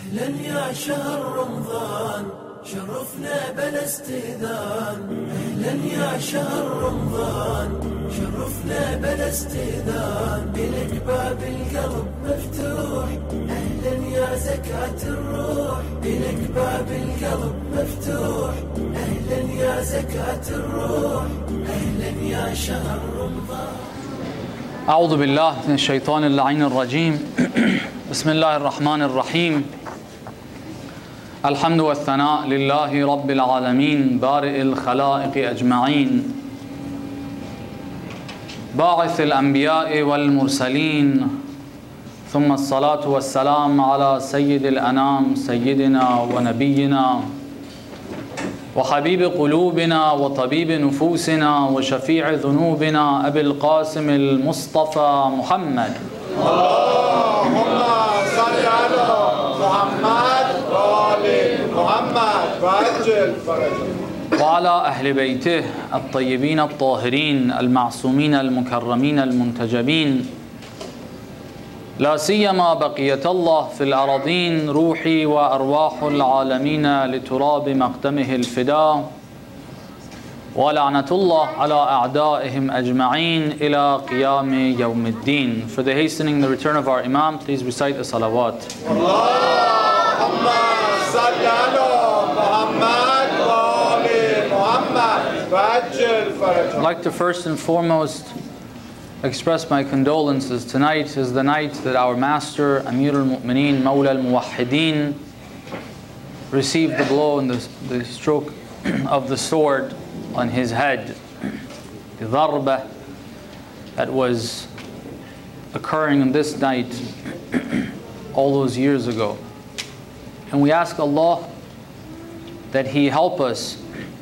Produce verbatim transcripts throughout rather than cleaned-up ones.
أهلا يا شهر رمضان شرفنا بلا استئذان. أهلا يا شهر رمضان شرفنا بلا استئذان. بلك باب القلب مفتوح أهلا يا زكاة الروح. بلك باب القلب مفتوح أهلا يا زكاة الروح. أهلا يا شهر رمضان. أعوذ بالله من الشيطان اللعين الرجيم. بسم الله الرحمن الرحيم. الحمد والثناء لله رب العالمين بارئ الخلائق أجمعين باعث الأنبياء والمرسلين، ثم الصلاة والسلام على سيد الأنام سيدنا ونبينا وحبيب قلوبنا وطبيب نفوسنا وشفيع ذنوبنا أبي القاسم المصطفى محمد. اللهم صل على محمد وآل محمد وعجل فرجه. وعلى أهل بيته الطيبين الطاهرين المعصومين المكرمين المنتجبين، لا سيما بقية الله في الأراضين روحي وأرواح العالمين لتراب مقدمه الفداء، ولعنة الله على أعدائهم أجمعين إلى قيام يوم الدين. For the hastening the return of our Imam, please recite the salawat. اللهم صل على محمد وآل محمد وعجل فرجه. I'd like to first and foremost express my condolences. Tonight is the night that our master Amir al-Mu'mineen Mawla al-Muwahhideen received the blow and the, the stroke of the sword on his head, the dharba that was occurring on this night all those years ago. And we ask Allah that He help us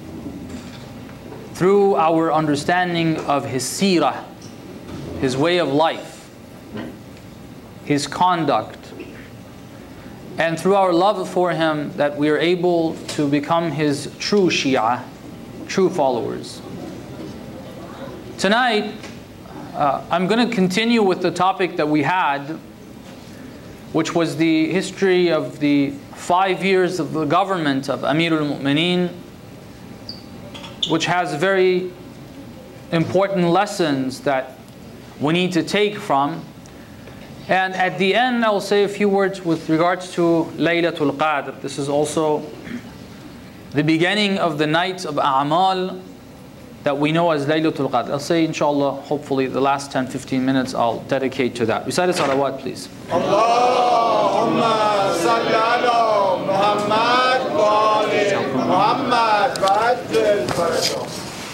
through our understanding of His seerah, His way of life, His conduct, and through our love for Him that we are able to become His true Shia, true followers. Tonight, uh, I'm going to continue with the topic that we had, which was the history of the five years of the government of Amir al-Mu'mineen, which has very important lessons that we need to take from. And at the end, I will say a few words with regards to Laylatul Qadr. This is also the beginning of the night of A'mal that we know as Laylatul Qadr. I'll say, inshallah, hopefully the last ten to fifteen minutes I'll dedicate to that. Recite a salawat, please. Allahumma salli ala Muhammad wa ali Muhammad wa ajil farajah.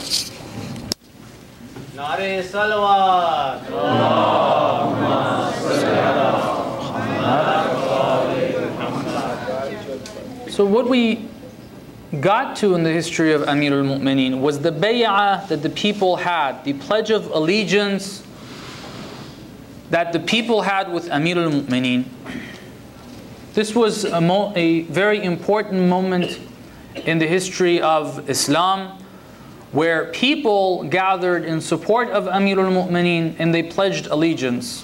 Nare salawat. Allahumma salli ala Muhammad wa ali Muhammad. So what we got to in the history of Amir al-Mu'mineen was the bay'ah that the people had, the pledge of allegiance that the people had with Amir al-Mu'mineen. This was a, mo- a very important moment in the history of Islam, where people gathered in support of Amir al-Mu'mineen and they pledged allegiance.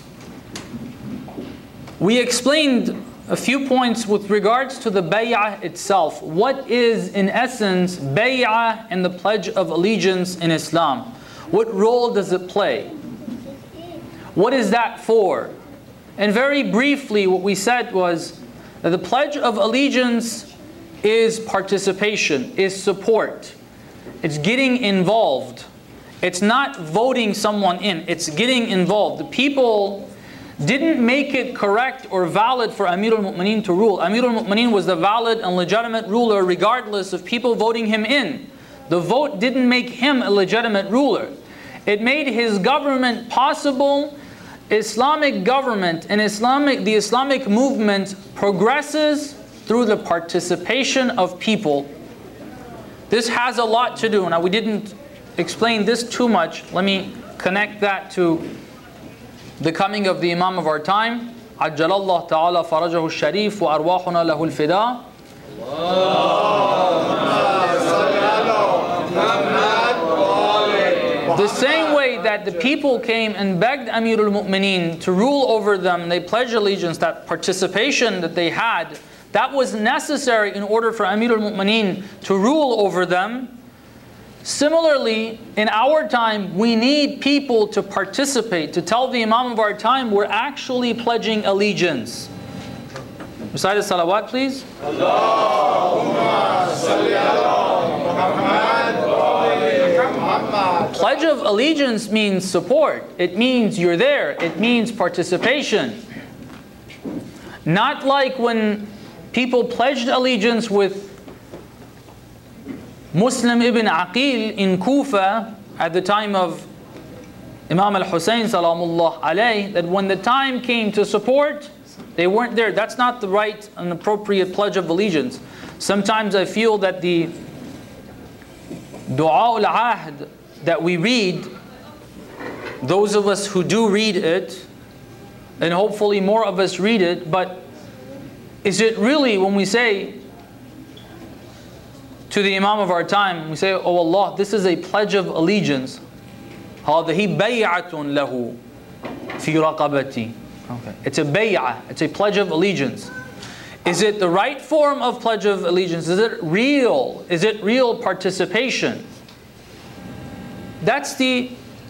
We explained a few points with regards to the bay'ah itself. What is, in essence, bay'ah and the pledge of allegiance in Islam? What role does it play? What is that for? And very briefly, what we said was that the pledge of allegiance is participation, is support. It's getting involved. It's not voting someone in, it's getting involved. The people didn't make it correct or valid for Amir al-Mu'mineen to rule. Amir al-Mu'mineen was the valid and legitimate ruler regardless of people voting him in. The vote didn't make him a legitimate ruler. It made his government possible. Islamic government and Islamic, the Islamic movement progresses through the participation of people. This has a lot to do. Now, we didn't explain this too much. Let me connect that to the coming of the Imam of our time. عجل الله تعالى فرجه الشريف وأرواحنا له الفداء. The same way that the people came and begged Amir al-Mu'mineen to rule over them, they pledged allegiance, that participation that they had That was necessary in order for Amir al-Mu'mineen to rule over them. Similarly, in our time, we need people to participate, to tell the Imam of our time we're actually pledging allegiance. Recite the salawat, please. Allahumma salli ala Muhammad wa ali Muhammad. Pledge of allegiance means support. It means you're there. It means participation. Not like when people pledged allegiance with Muslim ibn Aqil in Kufa at the time of Imam al-Hussein salamullah alayh, that when the time came to support, they weren't there. That's not the right and appropriate pledge of allegiance. Sometimes I feel that the Du'a al-Ahd that we read, those of us who do read it, and hopefully more of us read it, but is it really when we say to the Imam of our time, we say, oh Allah, this is a pledge of allegiance. هَذِهِ بَيْعَةٌ لَهُ فِي رَقَبَتِي. Okay. It's a bay'ah, it's a pledge of allegiance. Is it the right form of pledge of allegiance? Is it real? Is it real participation? That's the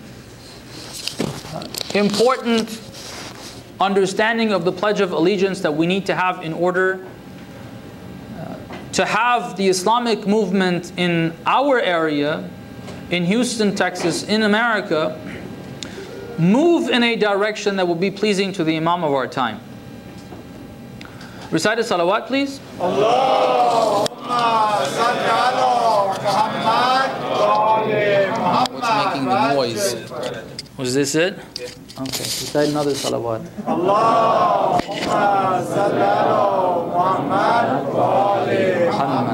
important understanding of the pledge of allegiance that we need to have in order uh, to have the Islamic movement in our area, in Houston, Texas, in America, move in a direction that will be pleasing to the Imam of our time. Recite the salawat, please. Allahumma salli ala Muhammad wa ali Muhammad. What's making the noise? Was this it? Okay, recite another salawat. Allahumma salli ala Muhammad wa ali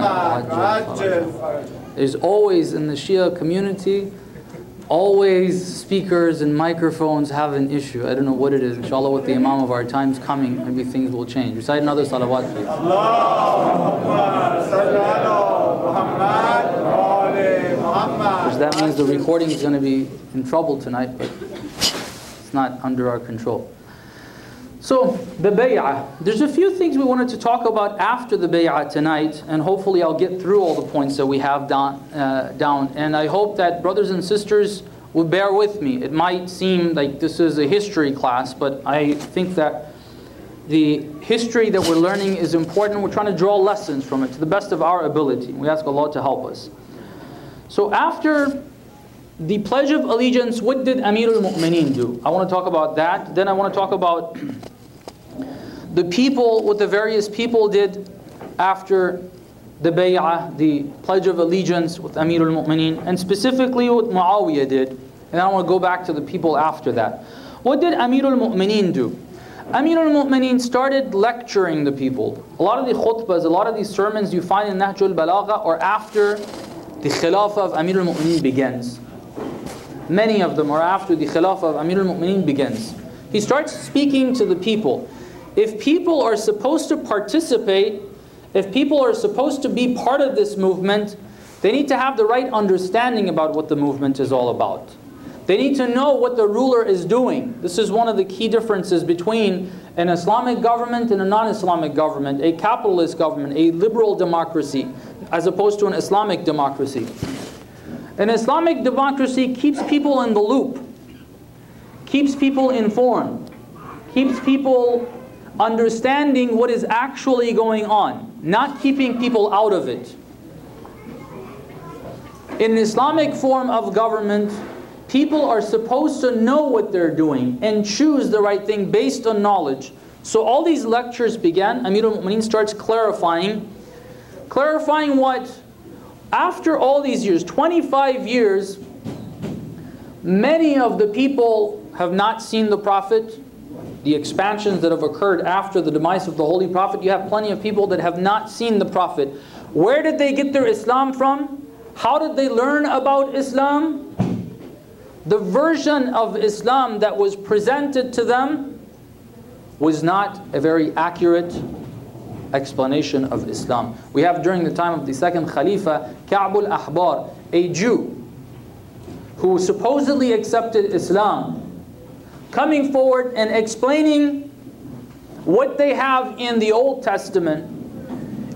Muhammad. There's always in the Shia community, always speakers and microphones have an issue. I don't know what it is. Inshallah, with the Imam of our time's coming, maybe things will change. Recite another salawat, please. Allahumma salli ala Muhammad wa ali Muhammad. Which that means the recording is going to be in trouble tonight, but it's not under our control. So, the bay'ah. There's a few things we wanted to talk about after the bay'ah tonight, and hopefully I'll get through all the points that we have down, uh, down. And I hope that brothers and sisters will bear with me. It might seem like this is a history class, but I think that the history that we're learning is important. We're trying to draw lessons from it to the best of our ability. We ask Allah to help us. So after the Pledge of Allegiance, what did Amir al-Mu'mineen do? I want to talk about that. Then I want to talk about the people, what the various people did after the bay'ah, the Pledge of Allegiance with Amir al-Mu'mineen, and specifically what Muawiyah did. And then I want to go back to the people after that. What did Amir al-Mu'mineen do? Amir al-Mu'mineen started lecturing the people. A lot of the khutbahs, a lot of these sermons you find in Nahj al-Balagha are after the Khilafah of Amir al-Mu'mineen begins. Many of them are after the Khilafah of Amir al-Mu'mineen begins. He starts speaking to the people. If people are supposed to participate, if people are supposed to be part of this movement, they need to have the right understanding about what the movement is all about. They need to know what the ruler is doing. This is one of the key differences between an Islamic government and a non-Islamic government, a capitalist government, a liberal democracy, as opposed to an Islamic democracy. An Islamic democracy keeps people in the loop, keeps people informed, keeps people understanding what is actually going on, not keeping people out of it. In an Islamic form of government, people are supposed to know what they're doing and choose the right thing based on knowledge. So all these lectures began. Amir al-Mu'mineen starts clarifying, clarifying what, after all these years, twenty-five years, many of the people have not seen the Prophet. The expansions that have occurred after the demise of the Holy Prophet, you have plenty of people that have not seen the Prophet. Where did they get their Islam from? How did they learn about Islam? The version of Islam that was presented to them was not a very accurate explanation of Islam. We have during the time of the second Khalifa, Ka'b al-Ahbar, a Jew who supposedly accepted Islam, coming forward and explaining what they have in the Old Testament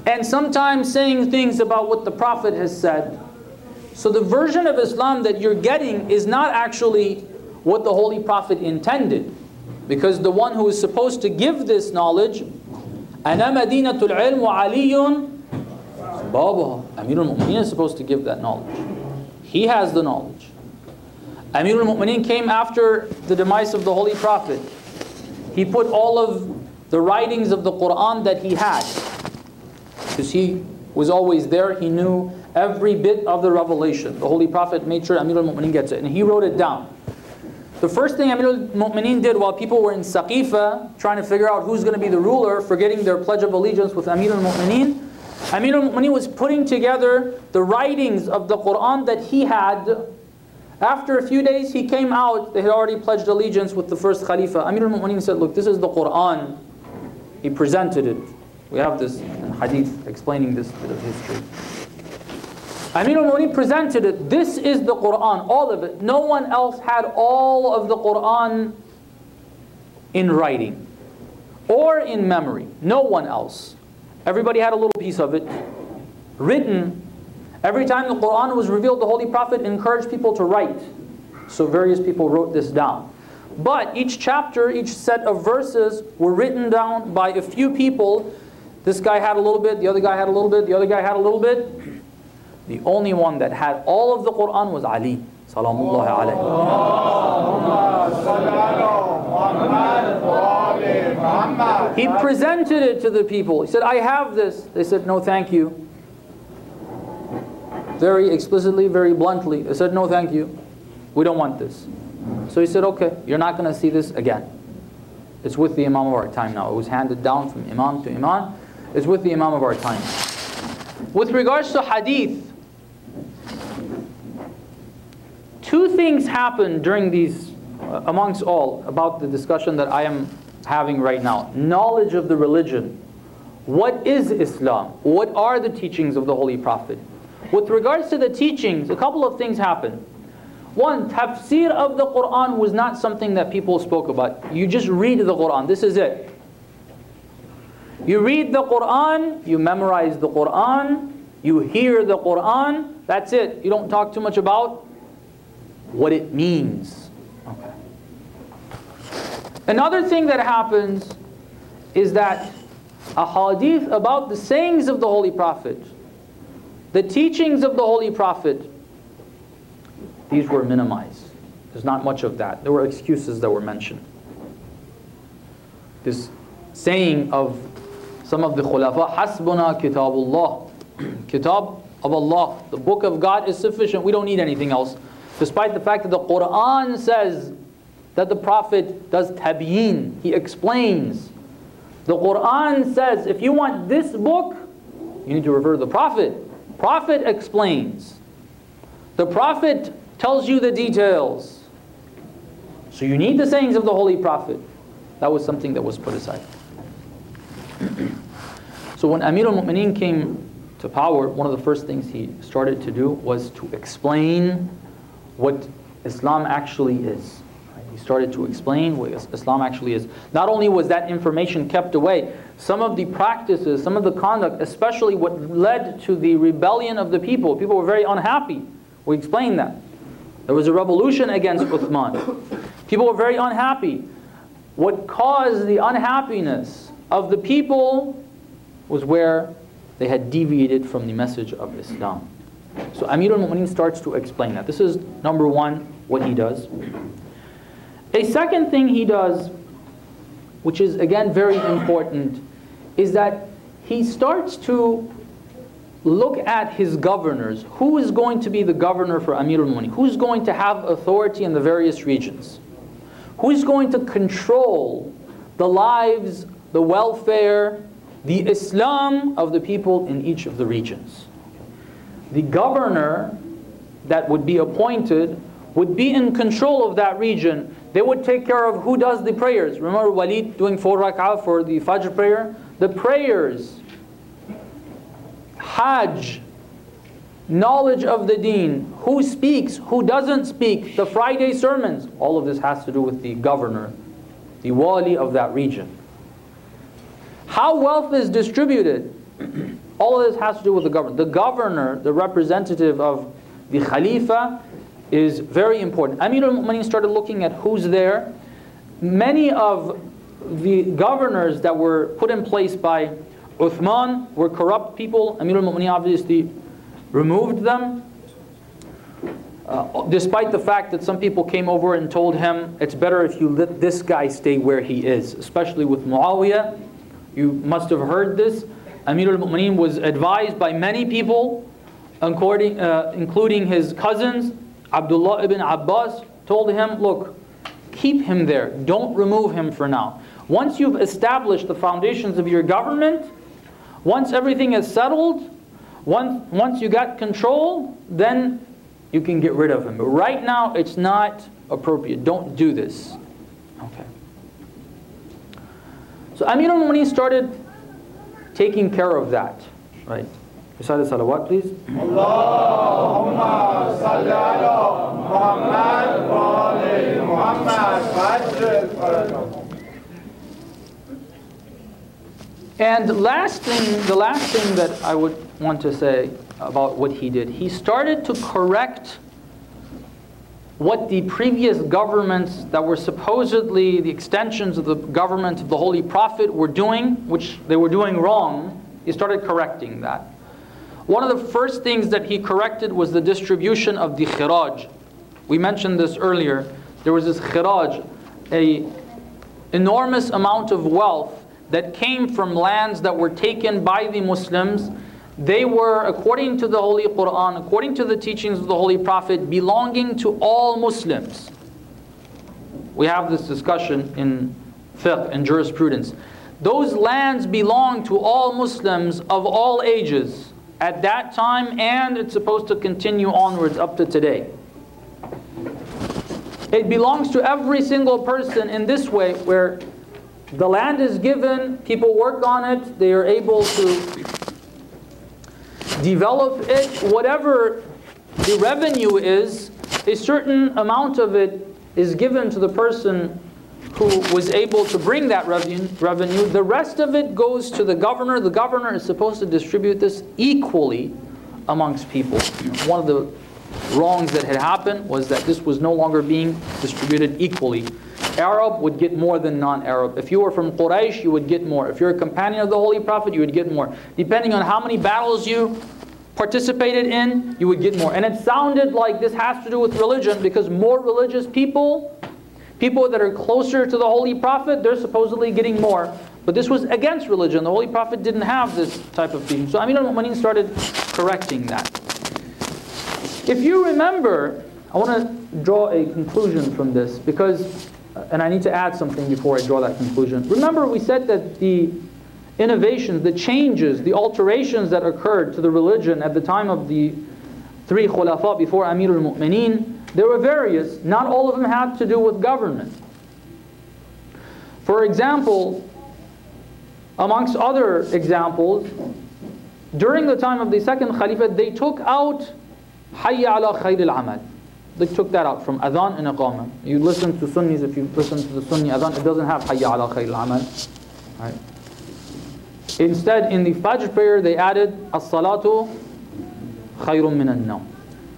and sometimes saying things about what the Prophet has said. So the version of Islam that you're getting is not actually what the Holy Prophet intended. Because the one who is supposed to give this knowledge, أَنَا مَدِينَةُ الْعِلْمُ وَعَلِيٌّ بَابُهَا, Amir al-Mu'mineen is supposed to give that knowledge. He has the knowledge. Amir al-Mu'mineen came after the demise of the Holy Prophet. He put all of the writings of the Quran that he had, because he was always there, he knew every bit of the revelation. The Holy Prophet made sure Amir al-Mu'mineen gets it, and he wrote it down. The first thing Amir al-Mu'mineen did while people were in Saqifa, trying to figure out who's going to be the ruler, forgetting their pledge of allegiance with Amir al-Mu'mineen, Amir al-Mu'mineen was putting together the writings of the Quran that he had. After a few days he came out, they had already pledged allegiance with the first Khalifa. Amir al-Mu'mineen said, look, this is the Quran. He presented it. We have this in hadith explaining this bit of history. Amir al-Mu'mineen presented it. This is the Quran, all of it. No one else had all of the Quran in writing or in memory. No one else. Everybody had a little piece of it written. Every time the Quran was revealed, the Holy Prophet encouraged people to write. So various people wrote this down. But each chapter, each set of verses were written down by a few people. This guy had a little bit, the other guy had a little bit, the other guy had a little bit. The only one that had all of the Quran was Ali. Salamullahi alayhi. He presented it to the people. He said, I have this. They said, no, thank you. Very explicitly, very bluntly. They said, no, thank you. We don't want this. So he said, okay, you're not going to see this again. It's with the Imam of our time now. It was handed down from Imam to Imam. It's with the Imam of our time. With regards to hadith, two things happened during these, uh, amongst all, about the discussion that I am having right now. Knowledge of the religion. What is Islam? What are the teachings of the Holy Prophet? With regards to the teachings, a couple of things happened. One, tafsir of the Quran was not something that people spoke about. You just read the Quran. This is it. You read the Quran, you memorize the Quran, you hear the Quran, that's it. You don't talk too much about what it means. Okay. Another thing that happens is that a hadith about the sayings of the Holy Prophet, the teachings of the Holy Prophet, these were minimized. There's not much of that. There were excuses that were mentioned. This saying of some of the khulafa, Hasbuna kitabullah. Kitab of Allah, the book of God is sufficient. We don't need anything else. Despite the fact that the Quran says that the Prophet does tabyin. He explains. The Quran says, if you want this book, you need to refer to the Prophet. Prophet explains. The Prophet tells you the details. So you need the sayings of the Holy Prophet. That was something that was put aside. So when Amir al-Mu'mineen came to power, one of the first things he started to do was to explain what Islam actually is. He started to explain what Islam actually is. Not only was that information kept away, some of the practices, some of the conduct, especially what led to the rebellion of the people, people were very unhappy. We explained that. There was a revolution against Uthman. People were very unhappy. What caused the unhappiness of the people was where they had deviated from the message of Islam. So Amir al-Mu'mineen starts to explain that. This is number one, what he does. A second thing he does, which is again very important, is that he starts to look at his governors. Who is going to be the governor for Amir al-Mu'mineen? Who's going to have authority in the various regions? Who's going to control the lives, the welfare, the Islam of the people in each of the regions? The governor that would be appointed would be in control of that region. They would take care of who does the prayers. Remember Walid doing four rak'ah for the Fajr prayer? The prayers, Hajj, knowledge of the deen, who speaks, who doesn't speak, the Friday sermons. All of this has to do with the governor, the wali of that region. How wealth is distributed. All of this has to do with the governor. The governor, the representative of the Khalifa, is very important. Amir al-Mu'mineen started looking at who's there. Many of the governors that were put in place by Uthman were corrupt people. Amir al-Mu'mineen obviously removed them. Uh, despite the fact that some people came over and told him, it's better if you let this guy stay where he is, especially with Muawiyah. You must have heard this. Amir al-Mu'mineen was advised by many people, including, uh, including his cousins. Abdullah ibn Abbas told him, look, keep him there. Don't remove him for now. Once you've established the foundations of your government, once everything is settled, once, once you got control, then you can get rid of him. But right now, it's not appropriate. Don't do this. Okay. So Amir al-Mu'mineen started taking care of that. Right. Recite the salawat, please. Allahumma salli ala Muhammad wa ali Muhammad. And last thing, the last thing that I would want to say about what he did, he started to correct what the previous governments that were supposedly the extensions of the government of the Holy Prophet were doing, which they were doing wrong. He started correcting that. One of the first things that he corrected was the distribution of the khiraj. We mentioned this earlier. There was this khiraj, an enormous amount of wealth that came from lands that were taken by the Muslims. They were, according to the Holy Quran, according to the teachings of the Holy Prophet, belonging to all Muslims. We have this discussion in fiqh and jurisprudence. Those lands belong to all Muslims of all ages at that time, and it's supposed to continue onwards up to today. It belongs to every single person in this way, where the land is given, people work on it, they are able to develop it. Whatever the revenue is, a certain amount of it is given to the person who was able to bring that revenue. The rest of it goes to the governor. The governor is supposed to distribute this equally amongst people. One of the wrongs that had happened was that this was no longer being distributed equally. Arab would get more than non-Arab. If you were from Quraysh, you would get more. If you're a companion of the Holy Prophet, you would get more. Depending on how many battles you participated in, you would get more. And it sounded like this has to do with religion, because more religious people, people that are closer to the Holy Prophet, they're supposedly getting more. But this was against religion. The Holy Prophet didn't have this type of thing. So Amir al-Mu'mineen started correcting that. If you remember, I want to draw a conclusion from this, because, and I need to add something before I draw that conclusion. Remember, we said that the innovations, the changes, the alterations that occurred to the religion at the time of the three khulafa before Amir al-Mu'mineen, there were various. Not all of them had to do with government. For example, amongst other examples, during the time of the second Khalifa, they took out Hayya ala khayr al-amal. They took that out from adhan and iqamah. You listen to Sunnis, if you listen to the Sunni adhan, it doesn't have Hayya ala khayr al-amal. Right? Instead, in the Fajr prayer, they added as-salatu khayrun min an-nawm.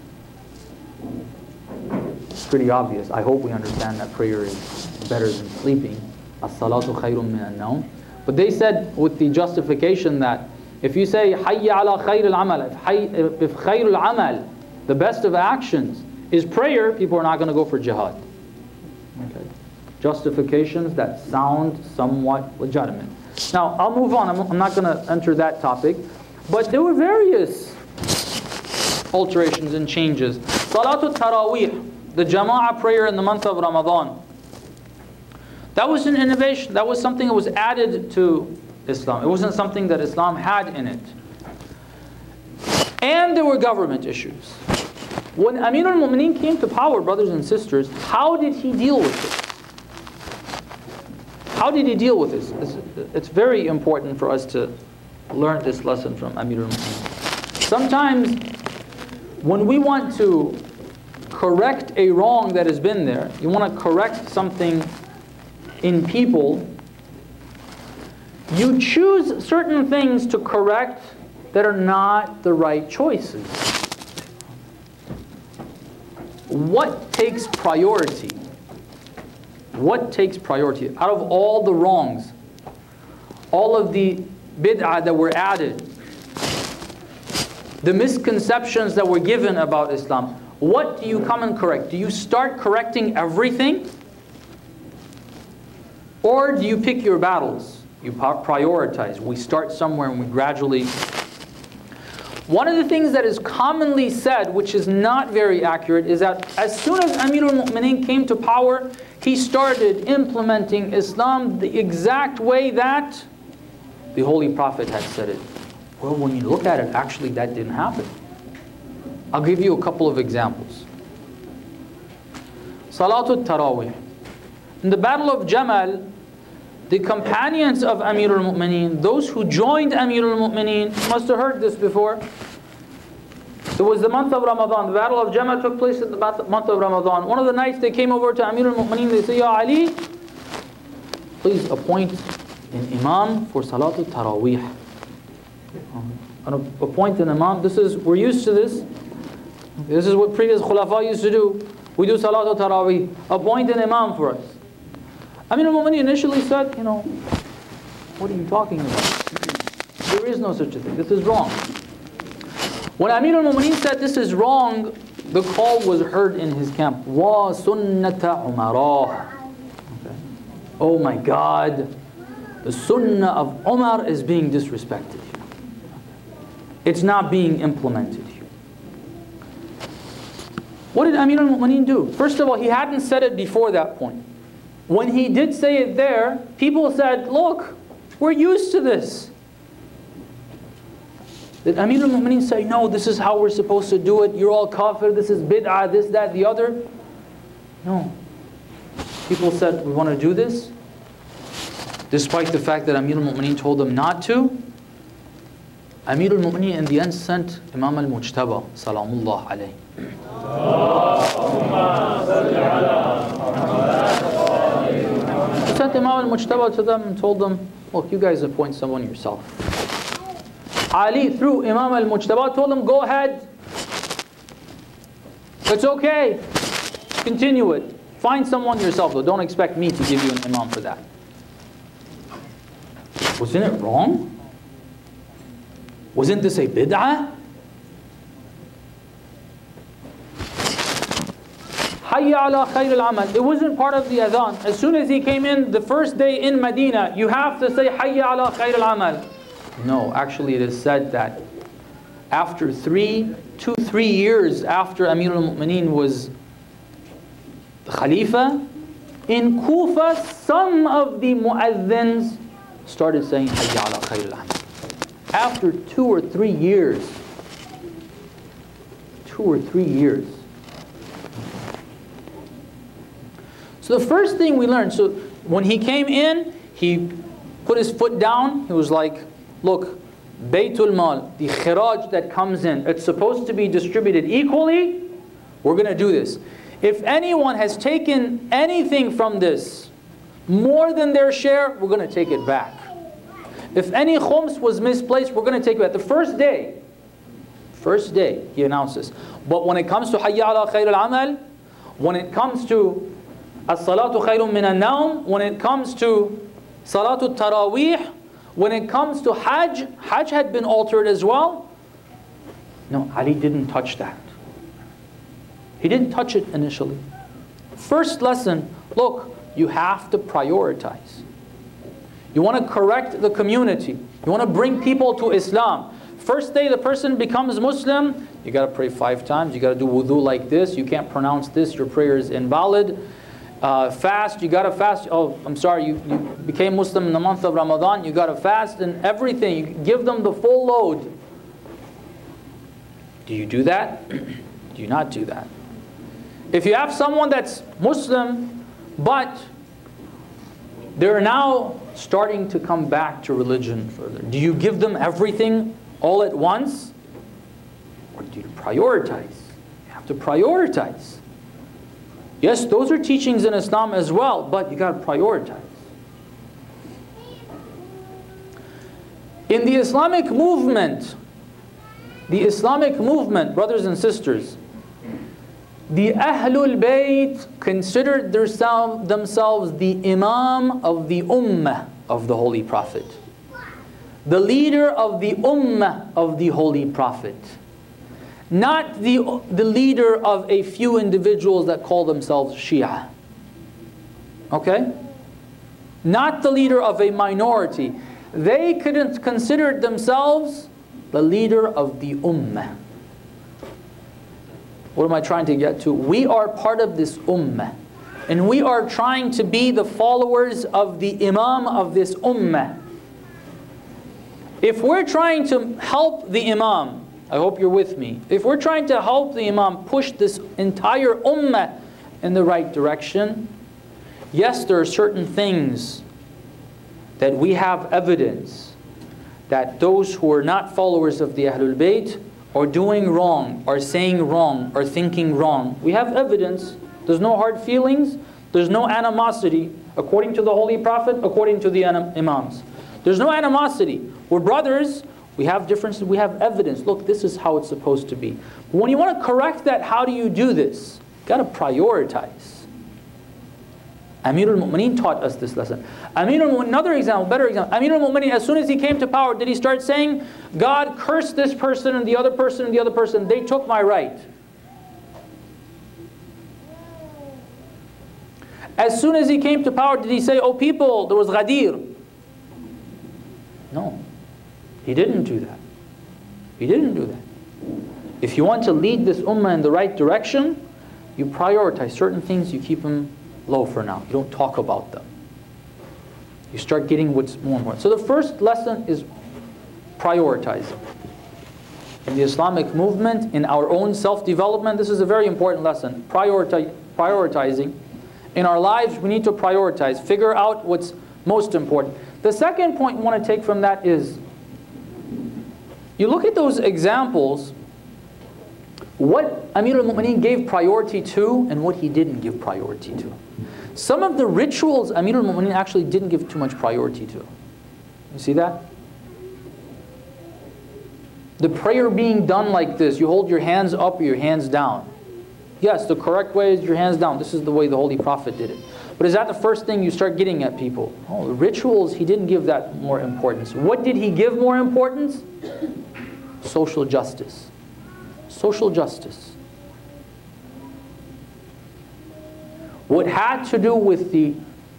It's pretty obvious. I hope we understand that prayer is better than sleeping. As-salatu khayrun min an-nawm. But they said with the justification that if you say Hayya ala khayr al-amal, if, if khayr al-amal, the best of actions, is prayer, people are not going to go for jihad. Okay. Justifications that sound somewhat legitimate. Now, I'll move on. I'm, I'm not going to enter that topic. But there were various alterations and changes. Salatul Taraweeh, the Jama'ah prayer in the month of Ramadan. That was an innovation. That was something that was added to Islam. It wasn't something that Islam had in it. And there were government issues. When Amir al-Mu'mineen came to power, brothers and sisters, how did he deal with this? How did he deal with this? It's, it's very important for us to learn this lesson from Amir al-Mu'mineen. Sometimes, when we want to correct a wrong that has been there, you want to correct something in people, you choose certain things to correct that are not the right choices. What takes priority? What takes priority? Out of all the wrongs, all of the bid'ah that were added, the misconceptions that were given about Islam, what do you come and correct? Do you start correcting everything? Or do you pick your battles? You prioritize. We start somewhere and we gradually... One of the things that is commonly said, which is not very accurate, is that as soon as Amirul Mu'mineen came to power, he started implementing Islam the exact way that the Holy Prophet had said it. Well, when you look at it, actually that didn't happen. I'll give you a couple of examples. Salatul Taraweeh. In the Battle of Jamal, the companions of Amirul Mu'mineen, those who joined Amirul Mu'mineen, must have heard this before. It was the month of Ramadan. The Battle of Jamal took place in the month of Ramadan. One of the nights they came over to Amirul Mu'mineen, they say, Ya Ali, please appoint an Imam for Salatul Taraweeh. Appoint an Imam. This is, we're used to this. This is what previous Khulafa used to do. We do Salatul Taraweeh. Appoint an Imam for us. Amirul Mu'mineen initially said, you know, what are you talking about? There is no such a thing. This is wrong. When Amirul Mu'mineen said this is wrong, the call was heard in his camp. Wa sunnata Umara. Okay. Oh my God, the sunnah of Umar is being disrespected here. It's not being implemented here. What did Amirul Mu'mineen do? First of all, he hadn't said it before that point. When he did say it there, people said, look, we're used to this. Did Amirul Mu'mineen say, no, this is how we're supposed to do it, you're all kafir, this is bid'ah, this, that, the other? No. People said, we want to do this, despite the fact that Amirul Mu'mineen told them not to. Amirul Mu'mineen in the end sent Imam al-Mujtaba, salamullah alayhi. He sent Imam al-Mujtaba to them and told them, look, you guys appoint someone yourself. Ali, through Imam al-Mujtaba, told him, go ahead. It's okay. Continue it. Find someone yourself, though. Don't expect me to give you an Imam for that. Wasn't it wrong? Wasn't this a bid'ah? Hayya ala khair al-amal. It wasn't part of the adhan. As soon as he came in, the first day in Medina, you have to say Hayya ala khair al-amal. No, actually it is said that after three, two, three years after Amirul Mu'mineen was the Khalifa, in Kufa, some of the mu'adhins started saying Hayya ala khair al-amal. After two or three years, two or three years. So the first thing we learned, so when he came in, he put his foot down, he was like, look, Baytul Mal, the khiraj that comes in, it's supposed to be distributed equally, we're going to do this. If anyone has taken anything from this, more than their share, we're going to take it back. If any khums was misplaced, we're going to take it back. The first day, first day, he announced this. But when it comes to Hayya ala khair al-amal, when it comes to as-salatu khayrun min an-nawm, when it comes to salatul taraweeh, when it comes to Hajj, Hajj had been altered as well. No, Ali didn't touch that. He didn't touch it initially. First lesson, look, you have to prioritize. You want to correct the community. You want to bring people to Islam. First day the person becomes Muslim, you got to pray five times, you got to do wudu like this, you can't pronounce this, your prayer is invalid. Uh, fast, you got to fast. Oh, I'm sorry, you, you became Muslim in the month of Ramadan, you got to fast and everything. You give them the full load. Do you do that? Do you not do that? If you have someone that's Muslim, but they're now starting to come back to religion further, do you give them everything all at once? Or do you prioritize? You have to prioritize. Yes, those are teachings in Islam as well, but you got to prioritize. In the Islamic movement, The Islamic movement, brothers and sisters, the Ahlul Bayt considered themselves the Imam of the Ummah of the Holy Prophet, the leader of the Ummah of the Holy Prophet, not the, the leader of a few individuals that call themselves Shia. Okay? Not the leader of a minority. They couldn't consider themselves the leader of the Ummah. What am I trying to get to? We are part of this Ummah. And we are trying to be the followers of the Imam of this Ummah. If we're trying to help the Imam, I hope you're with me. If we're trying to help the Imam push this entire Ummah in the right direction, yes, there are certain things that we have evidence that those who are not followers of the Ahlul Bayt are doing wrong, are saying wrong, are thinking wrong. We have evidence. There's no hard feelings. There's no animosity. According to the Holy Prophet, according to the Imams. There's no animosity. We're brothers. We have differences. We have evidence. Look, this is how it's supposed to be. But when you want to correct that, how do you do this? You've got to prioritize. Amir al-Mu'mineen taught us this lesson. Amir al-Mu'mineen, another example, better example. Amir al-Mu'mineen, as soon as he came to power, did he start saying, God cursed this person and the other person and the other person. They took my right. As soon as he came to power, did he say, oh people, there was Ghadir? No. He didn't do that. He didn't do that. If you want to lead this ummah in the right direction, you prioritize certain things, you keep them low for now. You don't talk about them. You start getting what's more important. So the first lesson is prioritizing. In the Islamic movement, in our own self-development, this is a very important lesson. Prioritize, prioritizing. In our lives, we need to prioritize. Figure out what's most important. The second point we want to take from that is, you look at those examples, what Amir al-Mu'mineen gave priority to and what he didn't give priority to. Some of the rituals Amir al-Mu'mineen actually didn't give too much priority to. You see that? The prayer being done like this, you hold your hands up or your hands down. Yes, the correct way is your hands down. This is the way the Holy Prophet did it. But is that the first thing you start getting at people? Oh, the rituals, he didn't give that more importance. What did he give more importance? Social justice. Social justice. What had to do with the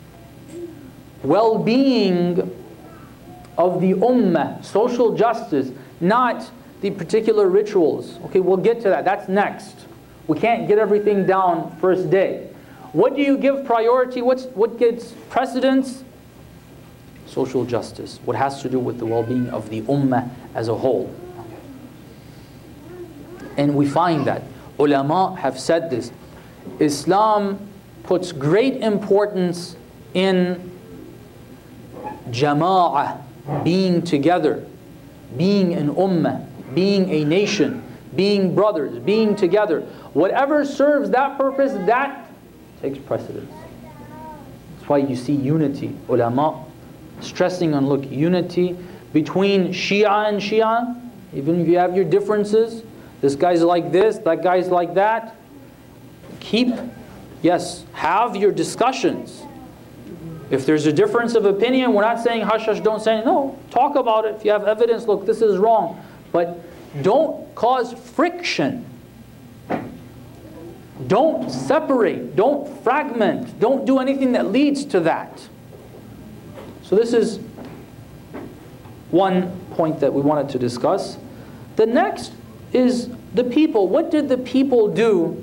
well-being of the ummah, social justice, not the particular rituals. Okay, we'll get to that. That's next. We can't get everything down first day. What do you give priority? What's, what gets precedence? Social justice. What has to do with the well-being of the ummah as a whole. And we find that ulama have said this. Islam puts great importance in jama'ah, being together, being an ummah, being a nation, being brothers, being together. Whatever serves that purpose, that takes precedence. That's why you see unity. Ulama stressing on, look, unity between Shia and Shia, even if you have your differences. This guy's like this, that guy's like that. Keep, yes, have your discussions. If there's a difference of opinion, we're not saying hush, hush, don't say anything. No, talk about it. If you have evidence, look, this is wrong. But don't cause friction. Don't separate. Don't fragment. Don't do anything that leads to that. So this is one point that we wanted to discuss. The next is the people. What did the people do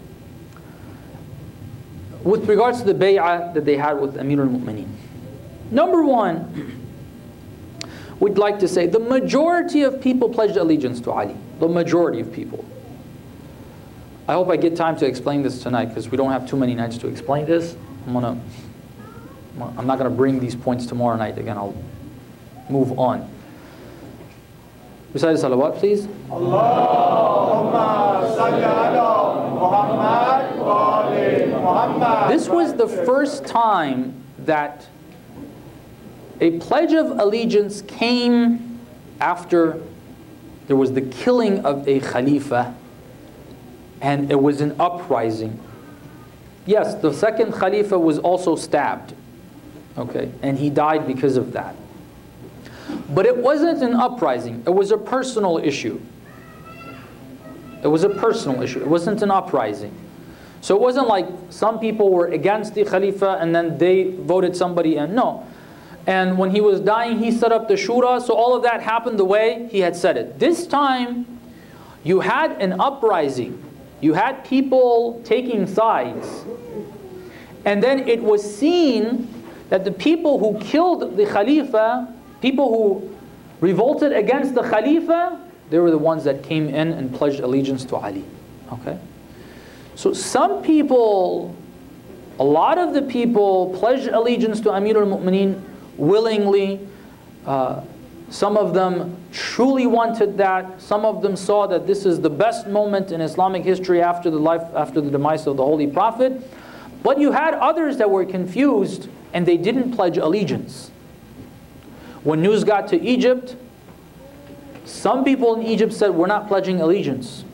with regards to the bay'ah that they had with Amir al-Mu'mineen? Number one, we'd like to say the majority of people pledged allegiance to Ali. The majority of people. I hope I get time to explain this tonight because we don't have too many nights to explain this. I'm gonna, I'm not going to bring these points tomorrow night. Again, I'll move on. Recite salawat, please. Allahumma salli ala Muhammad wa ali Muhammad. This was the first time that a pledge of allegiance came after there was the killing of a Khalifa, and it was an uprising. Yes, the second Khalifa was also stabbed, okay, and he died because of that. But it wasn't an uprising, it was a personal issue. It was a personal issue, it wasn't an uprising. So it wasn't like some people were against the Khalifa and then they voted somebody in, no. And when he was dying, he set up the shura, so all of that happened the way he had said it. This time, you had an uprising. You had people taking sides. And then it was seen that the people who killed the Khalifa, people who revolted against the Khalifa, they were the ones that came in and pledged allegiance to Ali. Okay? So some people, a lot of the people pledged allegiance to Amir al-Mu'mineen willingly. Uh, some of them truly wanted that. Some of them saw that this is the best moment in Islamic history after the life, after the demise of the Holy Prophet. But you had others that were confused and they didn't pledge allegiance. When news got to Egypt, some people in Egypt said, we're not pledging allegiance.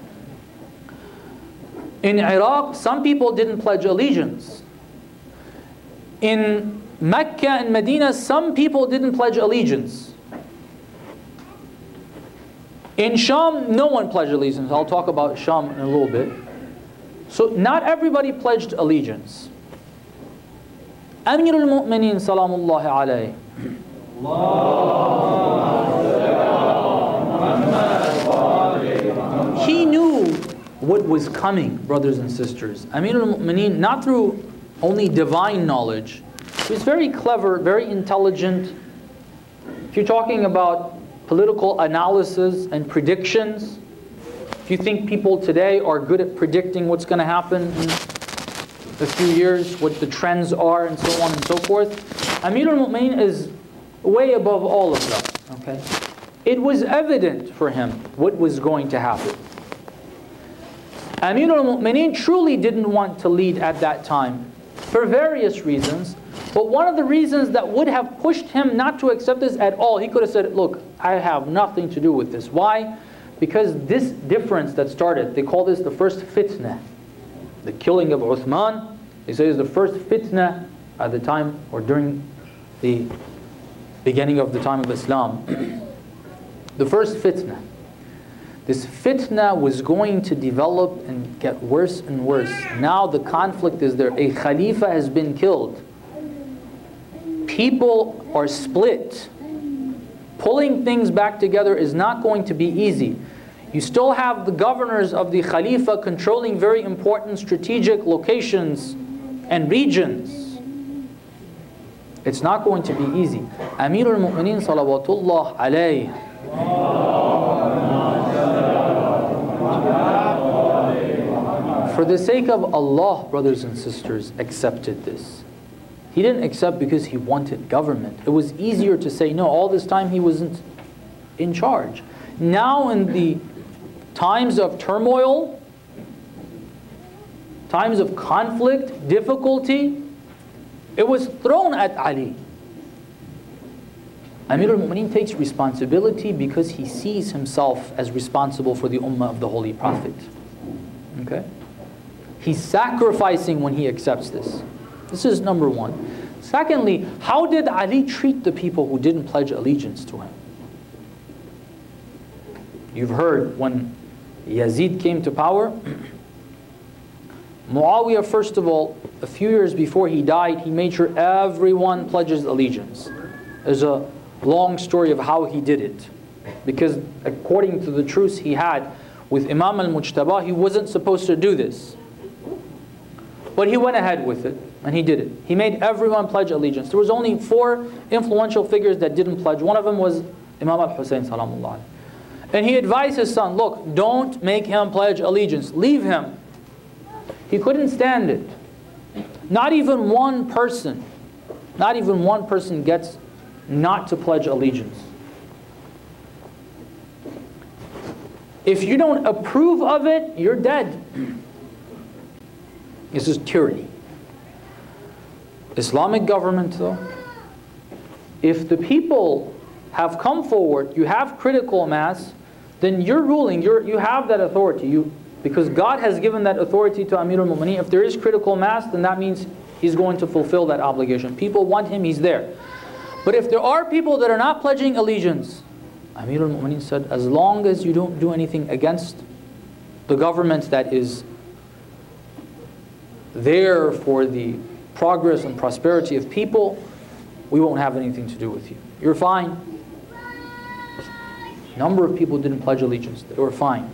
In Iraq, some people didn't pledge allegiance. In Mecca and Medina, some people didn't pledge allegiance. In Sham, no one pledged allegiance. I'll talk about Sham in a little bit. So not everybody pledged allegiance. Amir al-Mu'mineen salamullahi alayhi. He knew what was coming, brothers and sisters. Amir al-Mu'mineen, not through only divine knowledge. He was very clever, very intelligent. If you're talking about political analysis and predictions, if you think people today are good at predicting what's going to happen in a few years, what the trends are, and so on and so forth, Amir al-Mu'mineen is way above all of them. Okay? It was evident for him what was going to happen. Amir al-Mu'mineen truly didn't want to lead at that time for various reasons. But one of the reasons that would have pushed him not to accept this at all, he could have said, look, I have nothing to do with this. Why? Because this difference that started, they call this the first fitna. The killing of Uthman, they say is the first fitna at the time or during the beginning of the time of Islam. The first fitna. This fitna was going to develop and get worse and worse. Now the conflict is there. A Khalifa has been killed. People are split. Pulling things back together is not going to be easy. You still have the governors of the Khalifa controlling very important strategic locations and regions. It's not going to be easy. Amir al-Mu'mineen salawatullah alayhi. For the sake of Allah, brothers and sisters, accepted this. He didn't accept because he wanted government. It was easier to say no. All this time he wasn't in charge. Now in the times of turmoil, times of conflict, difficulty, it was thrown at Ali. Amir al-Mu'mineen takes responsibility because he sees himself as responsible for the ummah of the Holy Prophet. Okay? He's sacrificing when he accepts this. This is number one. Secondly, how did Ali treat the people who didn't pledge allegiance to him? You've heard when Yazid came to power, Muawiyah, first of all, a few years before he died, he made sure everyone pledges allegiance. There's a long story of how he did it. Because according to the truce he had with Imam al-Mujtaba, he wasn't supposed to do this. But he went ahead with it, and he did it. He made everyone pledge allegiance. There was only four influential figures that didn't pledge. One of them was Imam al-Hussein salamullah. And he advised his son, look, don't make him pledge allegiance. Leave him. He couldn't stand it. Not even one person, not even one person gets not to pledge allegiance. If you don't approve of it, you're dead. This is tyranny. Islamic government, though, if the people have come forward, you have critical mass, then you're ruling, you're, you have that authority. You, because God has given that authority to Amir al-Mu'mineen. If there is critical mass, then that means he's going to fulfill that obligation. People want him, he's there. But if there are people that are not pledging allegiance, Amir al-Mu'mineen said, as long as you don't do anything against the government that is there for the progress and prosperity of people, we won't have anything to do with you. You're fine. A number of people didn't pledge allegiance. They were fine.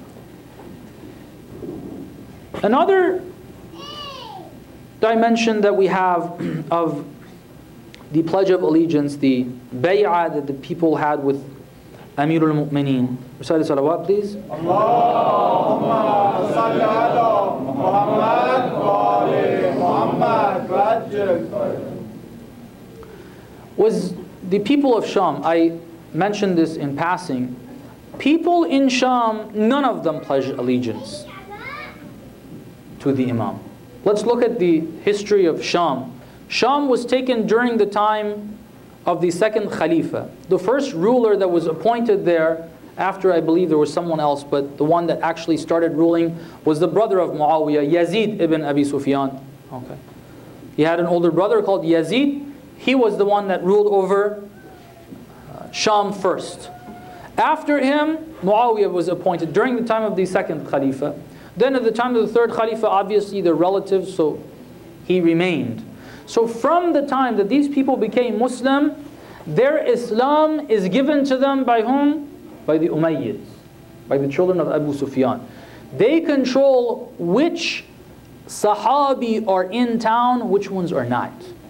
Another dimension that we have of the Pledge of Allegiance, the bay'ah that the people had with Amir al-Mu'mineen. Recite the salawat, please. Allahumma salli ala Muhammad wa ali Muhammad. Was the people of Sham, I mentioned this in passing, people in Sham, none of them pledged allegiance to the Imam. Let's look at the history of Sham. Sham was taken during the time of the second Khalifa. The first ruler that was appointed there, after I believe there was someone else, but the one that actually started ruling was the brother of Muawiyah, Yazid ibn Abi Sufyan. Okay. He had an older brother called Yazid. He was the one that ruled over uh, Sham first. After him, Muawiyah was appointed during the time of the second Khalifa. Then at the time of the third Khalifa, obviously they're relatives, so he remained. So from the time that these people became Muslim, their Islam is given to them by whom? By the Umayyads, by the children of Abu Sufyan. They control which Sahabi are in town, which ones are not.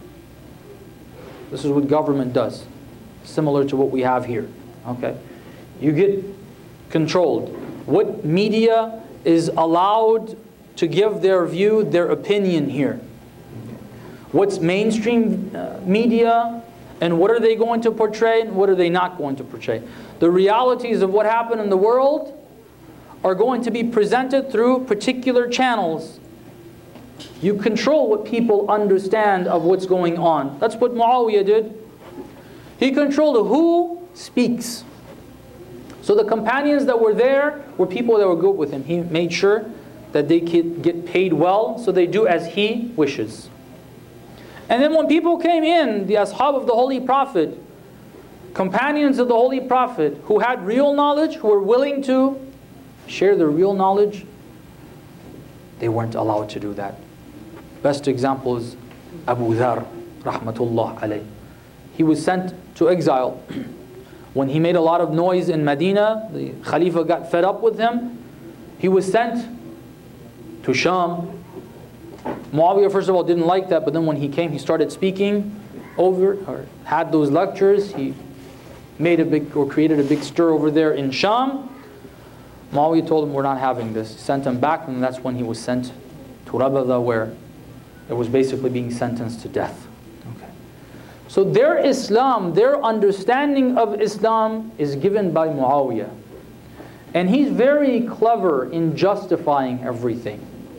This is what government does, similar to what we have here. Okay, you get controlled. What media is allowed to give their view, their opinion here? What's mainstream uh, media, and what are they going to portray, and what are they not going to portray? The realities of what happened in the world are going to be presented through particular channels. You control what people understand of what's going on. That's what Muawiyah did. He controlled who speaks. So the companions that were there were people that were good with him. He made sure that they could get paid well, so they do as he wishes. And then when people came in, the ashab of the Holy Prophet, companions of the Holy Prophet, who had real knowledge, who were willing to share their real knowledge, they weren't allowed to do that. Best example is Abu Dhar, rahmatullah alayh. He was sent to exile. When he made a lot of noise in Medina, the Khalifa got fed up with him. He was sent to Sham. Muawiyah, first of all, didn't like that, but then when he came, he started speaking over, or had those lectures. He made a big, or created a big stir over there in Sham. Muawiyah told him, we're not having this. He sent him back, and that's when he was sent to Rabada, where it was basically being sentenced to death. Okay. So their Islam, their understanding of Islam is given by Muawiyah. And he's very clever in justifying everything.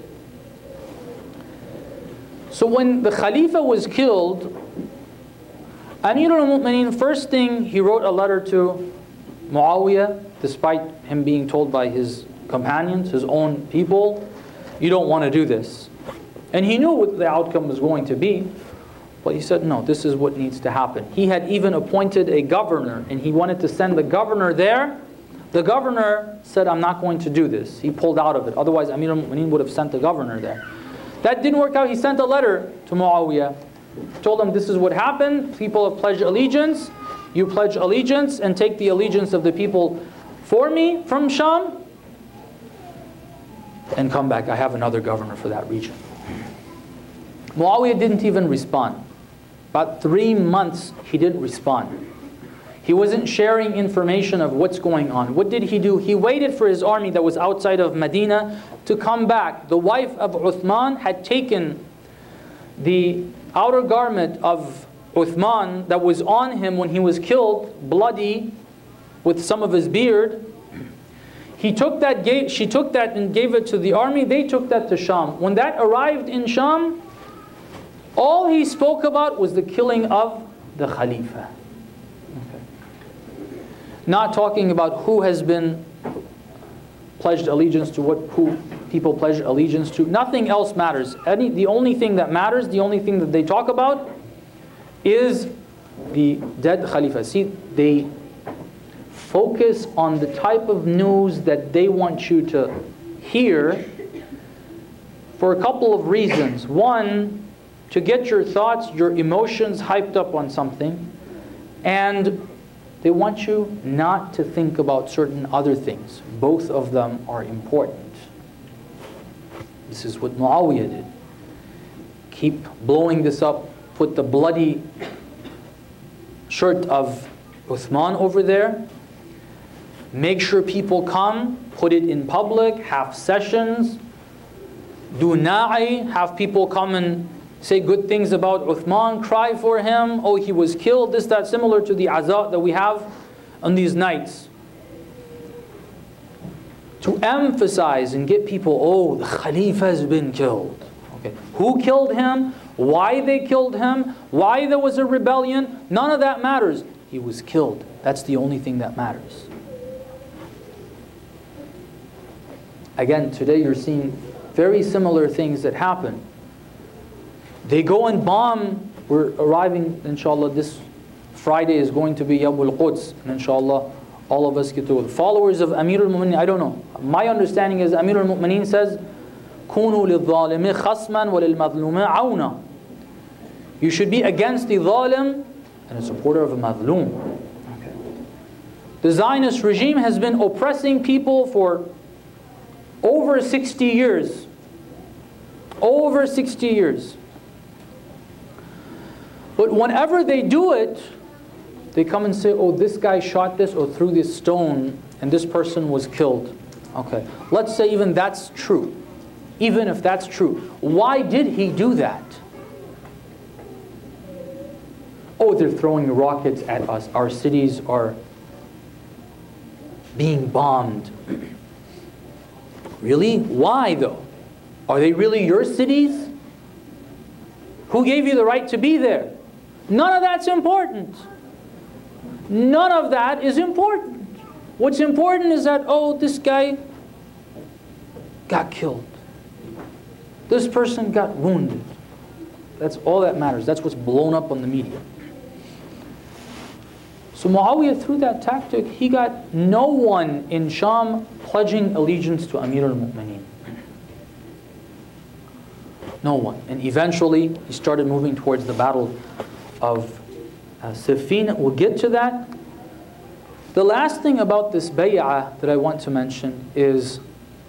So when the Khalifa was killed, Amir al-Mu'mineen, first thing, he wrote a letter to Muawiyah, despite him being told by his companions, his own people, you don't want to do this. And he knew what the outcome was going to be, but he said, no, this is what needs to happen. He had even appointed a governor, and he wanted to send the governor there. The governor said, I'm not going to do this. He pulled out of it. Otherwise, Amir al-Mu'mineen would have sent the governor there. That didn't work out. He sent a letter to Muawiyah. Told him, this is what happened. People have pledged allegiance. You pledge allegiance and take the allegiance of the people for me from Sham, and come back. I have another governor for that region. Muawiyah didn't even respond. About three months, he didn't respond. He wasn't sharing information of what's going on. What did he do? He waited for his army that was outside of Medina to come back. The wife of Uthman had taken the outer garment of Uthman that was on him when he was killed, bloody, with some of his beard. He took that, gave, she took that and gave it to the army. They took that to Sham. When that arrived in Sham, all he spoke about was the killing of the Khalifa. Okay. not talking about who has been pledged allegiance to, what who people pledge allegiance to. Nothing else matters. Any, the only thing that matters, the only thing that they talk about is the dead Khalifa. See, they focus on the type of news that they want you to hear for a couple of reasons. One, to get your thoughts, your emotions hyped up on something, and they want you not to think about certain other things. Both of them are important. This is what Muawiyah did. Keep blowing this up, put the bloody shirt of Uthman over there, make sure people come, put it in public, have sessions, do na'i, have people come and say good things about Uthman, cry for him, oh he was killed, this, that, similar to the aza that we have on these nights. To emphasize and get people, oh, the Khalifa has been killed. Okay. Who killed him? Why they killed him? Why there was a rebellion? None of that matters. He was killed. That's the only thing that matters. Again, today you're seeing very similar things that happen. They go and bomb. We're arriving, inshallah, this Friday is going to be Yawmul Quds. And inshallah, all of us get to it. Followers of Amir al-Mu'mineen, I don't know. My understanding is Amir al-Mu'mineen says, كُونُوا لِلظَّالِمِ خَصْمًا وَلِلْمَظْلُومِ عَوْنًا. You should be against the zalim and a supporter of a mazloom. Okay. The Zionist regime has been oppressing people for over sixty years. Over sixty years. But whenever they do it, they come and say, oh, this guy shot this or threw this stone and this person was killed. Okay, let's say even that's true. Even if that's true. Why did he do that? Oh, they're throwing rockets at us. Our cities are being bombed. Really? Why though? Are they really your cities? Who gave you the right to be there? None of that's important. None of that is important. What's important is that, oh, this guy got killed. This person got wounded. That's all that matters. That's what's blown up on the media. So Muawiyah, through that tactic, he got no one in Sham pledging allegiance to Amir al-Mu'mineen. No one. And eventually, he started moving towards the battle of uh, Siffin. We'll get to that. The last thing about this bay'ah that I want to mention is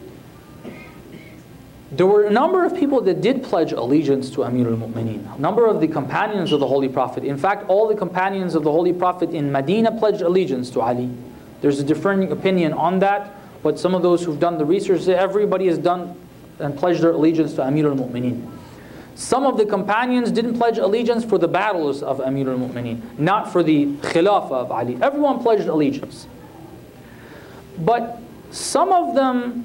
there were a number of people that did pledge allegiance to Amir al-Mu'mineen. A number of the companions of the Holy Prophet. In fact, all the companions of the Holy Prophet in Medina pledged allegiance to Ali. There's a differing opinion on that, but some of those who've done the research say everybody has done and pledged their allegiance to Amir al-Mu'mineen. Some of the companions didn't pledge allegiance for the battles of Amir al-Mu'mineen, not for the Khilafah of Ali. Everyone pledged allegiance. But some of them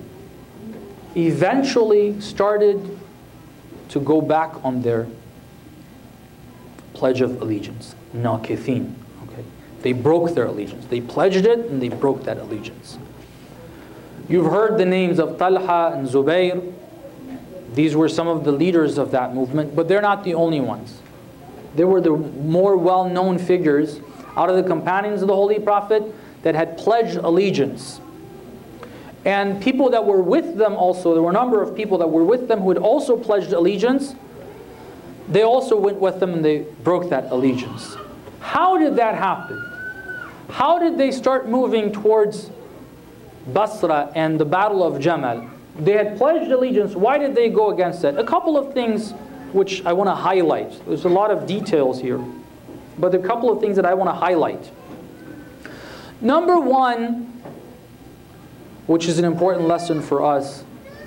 eventually started to go back on their pledge of allegiance. Naqithin. Okay. They broke their allegiance. They pledged it and they broke that allegiance. You've heard the names of Talha and Zubayr. These were some of the leaders of that movement, but they're not the only ones. They were the more well-known figures out of the companions of the Holy Prophet that had pledged allegiance. And people that were with them also, there were a number of people that were with them who had also pledged allegiance. They also went with them and they broke that allegiance. How did that happen? How did they start moving towards Basra and the Battle of Jamal? They had pledged allegiance. Why did they go against that? A couple of things which I want to highlight. There's a lot of details here, but there are a couple of things that I want to highlight. Number one, which is an important lesson for us,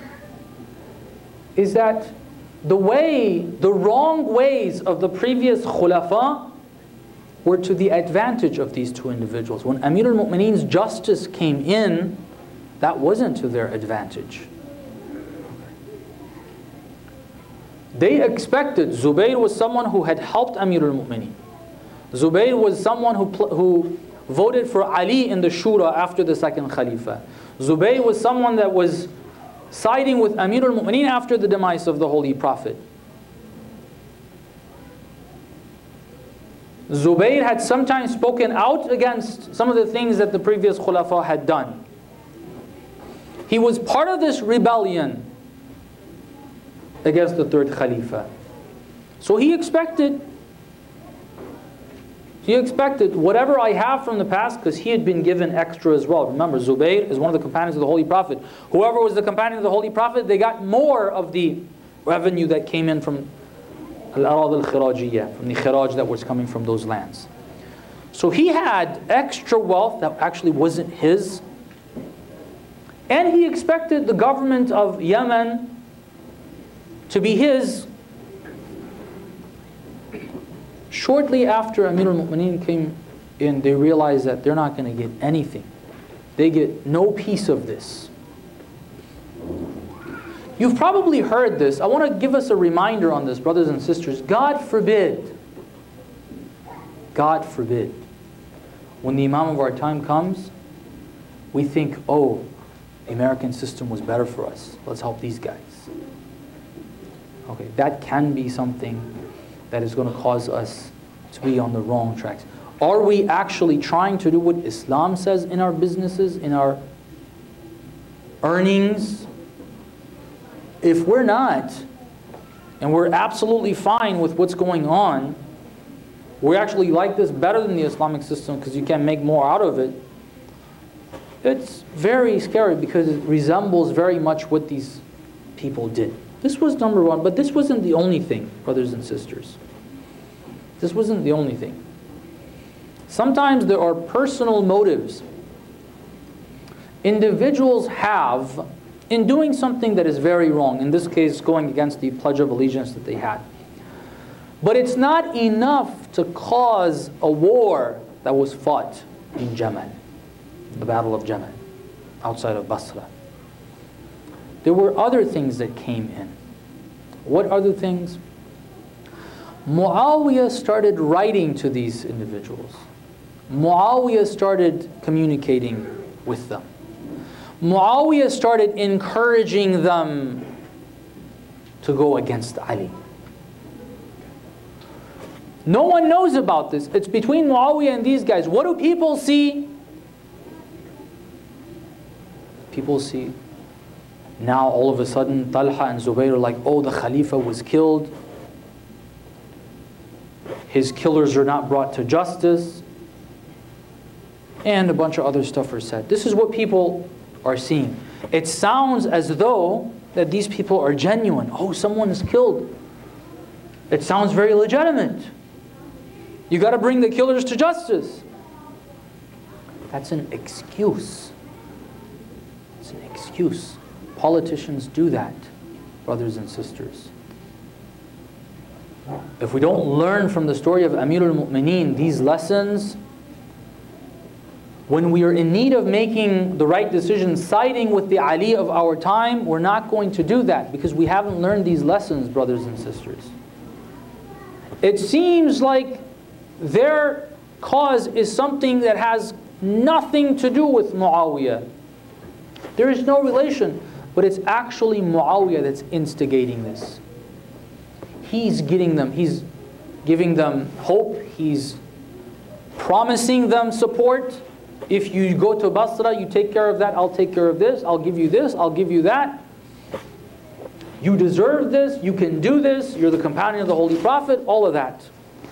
is that the way, the wrong ways of the previous khulafa were to the advantage of these two individuals. When Amir al-Mu'mineen's justice came in, that wasn't to their advantage. They expected, Zubayr was someone who had helped Amir al-Mu'mineen. Zubayr was someone who, who voted for Ali in the Shura after the second Khalifa. Zubayr was someone that was siding with Amir al-Mu'mineen after the demise of the Holy Prophet. Zubayr had sometimes spoken out against some of the things that the previous Khulafa had done. He was part of this rebellion against the third Khalifa. So he expected, he expected whatever I have from the past, because he had been given extra as well. Remember, Zubayr is one of the companions of the Holy Prophet. Whoever was the companion of the Holy Prophet, they got more of the revenue that came in from al-arad al-khirajiyya, from the khiraj that was coming from those lands. So he had extra wealth that actually wasn't his. And he expected the government of Yemen to be his. Shortly after Amir al-Mu'mineen came in, they realized that they're not going to get anything. They get no piece of this. You've probably heard this. I want to give us a reminder on this, brothers and sisters. God forbid, God forbid, when the Imam of our time comes, we think, oh, the American system was better for us. Let's help these guys. Okay, that can be something that is going to cause us to be on the wrong tracks. Are we actually trying to do what Islam says in our businesses, in our earnings? If we're not, and we're absolutely fine with what's going on, we actually like this better than the Islamic system because you can make more out of it, it's very scary because it resembles very much what these people did. This was number one, but this wasn't the only thing, brothers and sisters. This wasn't the only thing. Sometimes there are personal motives individuals have in doing something that is very wrong, in this case going against the Pledge of Allegiance that they had. But it's not enough to cause a war that was fought in Jamal, the Battle of Jamal, outside of Basra. There were other things that came in. What other things? Muawiyah started writing to these individuals. Muawiyah started communicating with them. Muawiyah started encouraging them to go against Ali. No one knows about this. It's between Muawiyah and these guys. What do people see? People see now all of a sudden Talha and Zubayr are like, oh, the Khalifa was killed. His killers are not brought to justice. And a bunch of other stuff are said. This is what people are seeing. It sounds as though that these people are genuine. Oh, someone is killed. It sounds very legitimate. You got to bring the killers to justice. That's an excuse. It's an excuse. Politicians do that, brothers and sisters. If we don't learn from the story of Amir al-Mu'mineen these lessons, when we are in need of making the right decision, siding with the Ali of our time, we're not going to do that because we haven't learned these lessons, brothers and sisters. It seems like their cause is something that has nothing to do with Muawiyah. There is no relation, but it's actually Muawiyah that's instigating this. He's getting them, he's giving them hope, he's promising them support. If you go to Basra, you take care of that, I'll take care of this, I'll give you this, I'll give you that. You deserve this, you can do this, you're the companion of the Holy Prophet, all of that.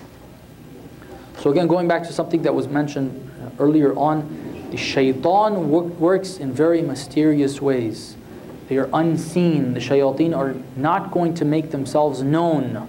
So again, going back to something that was mentioned earlier on, the shaitan works in very mysterious ways. They are unseen. The shayateen are not going to make themselves known.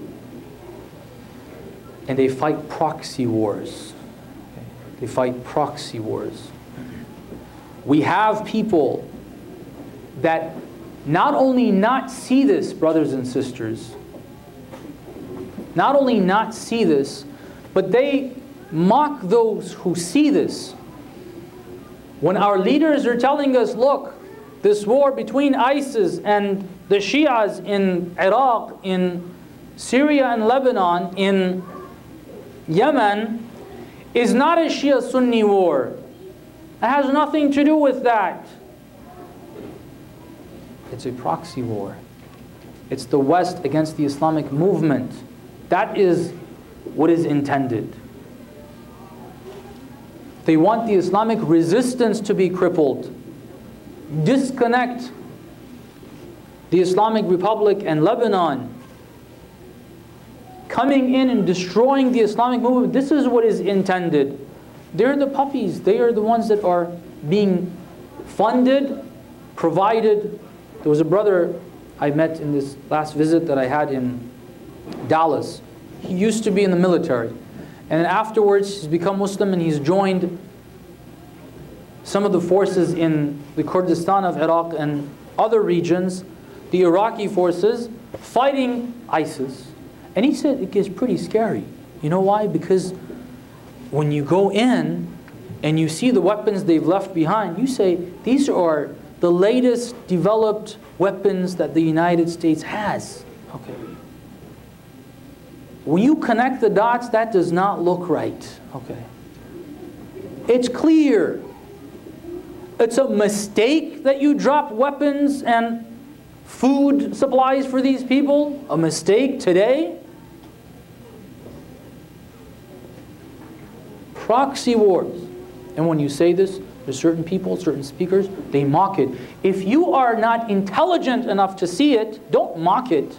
And they fight proxy wars. They fight proxy wars. We have people that not only not see this, brothers and sisters, not only not see this, but they mock those who see this. When our leaders are telling us, look, this war between ISIS and the Shias in Iraq, in Syria and Lebanon, in Yemen, is not a Shia-Sunni war. It has nothing to do with that. It's a proxy war. It's the West against the Islamic movement. That is what is intended. They want the Islamic resistance to be crippled. Disconnect the Islamic Republic and Lebanon. Coming in and destroying the Islamic movement. This is what is intended. They're the puppies. They are the ones that are being funded, provided. There was a brother I met in this last visit that I had in Dallas. He used to be in the military. And then afterwards, he's become Muslim and he's joined some of the forces in the Kurdistan of Iraq and other regions, the Iraqi forces, fighting ISIS. And he said it gets pretty scary. You know why? Because when you go in and you see the weapons they've left behind, you say, these are the latest developed weapons that the United States has. Okay. When you connect the dots, that does not look right. Okay. It's clear. It's a mistake that you drop weapons and food supplies for these people. A mistake today. Proxy wars. And when you say this, there's certain people, certain speakers, they mock it. If you are not intelligent enough to see it, don't mock it.